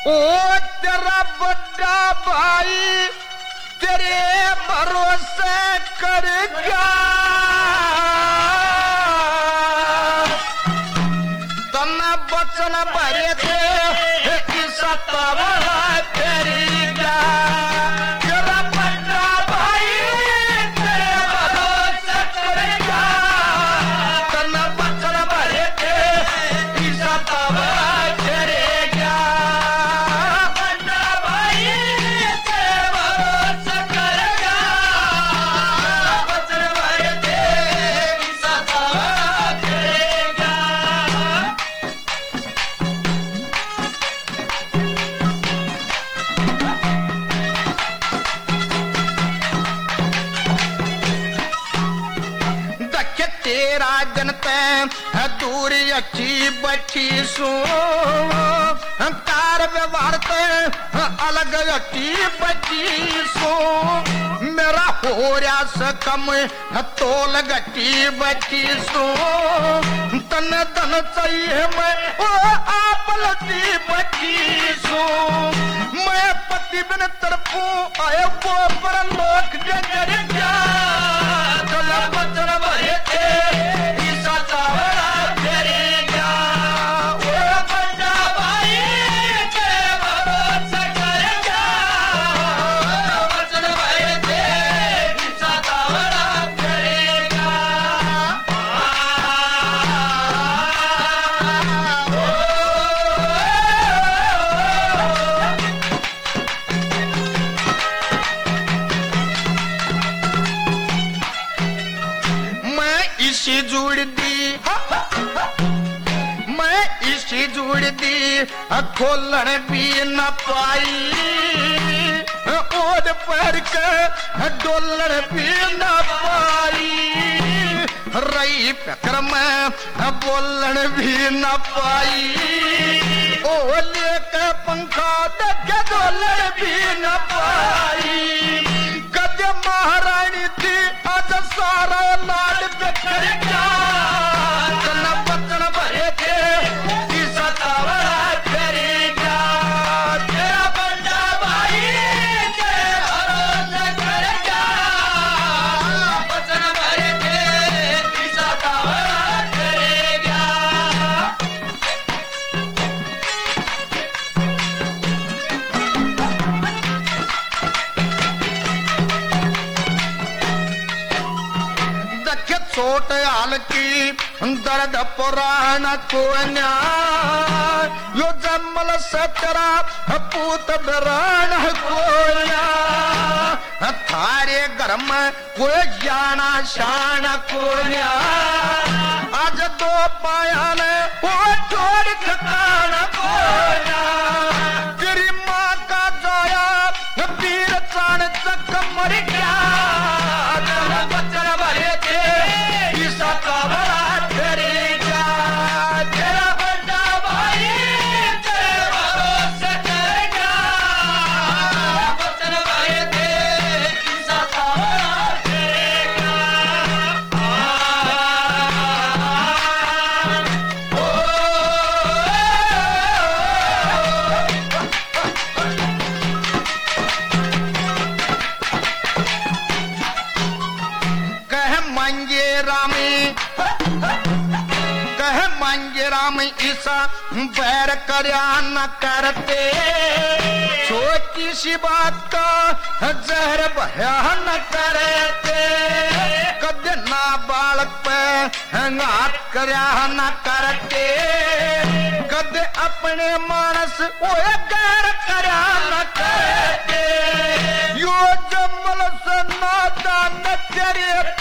ओ तेरा बड़ा भाई तेरे भरोसे कर गया, तने बचन भरे थे किसा तबला तेरी गा। तेरा बड़ा भाई तेरे भरोसे कर गया, तने बचन भरे थे किसा तबला तेरी गा। दूर अच्छी बच्ची सो कार व्यवहार अलग अच्छी बच्ची सो मेरा हो रहा सकम तोल गट्टी बच्ची सो तन धन चाहिए मैं ओ आप लती बच्ची सो मैं पति बिन तरफू आए वो पर लोक जगर जा चला बचन भरे थे जुड़ दी खोलन भी न पाई ओद पर के डोलन भी न पाई रही पकर में बोलन भी न पाई ओ लेके पंखा देखे डोलन भी न पाई कद महारानी थी आज सारा लाड बेकर क्या चना बचन भरे थे छोट हाल की दर्द पुराण को न्याय यो जमल सतरा पूत बरान को थारे घर में कोई जाना शान को आज दो पाया ने वो छोड़ ठिकान को तेरी माँ का जाया पीर चाण तक मर गया बचन भरे थे ईसा बैर करया न करते छोटी सी बात का जहर भया न करते कद ना बालक पे हाथ करया न करते कद अपने मानस ओए गैर करया न करते यो जमल से नादान तेरे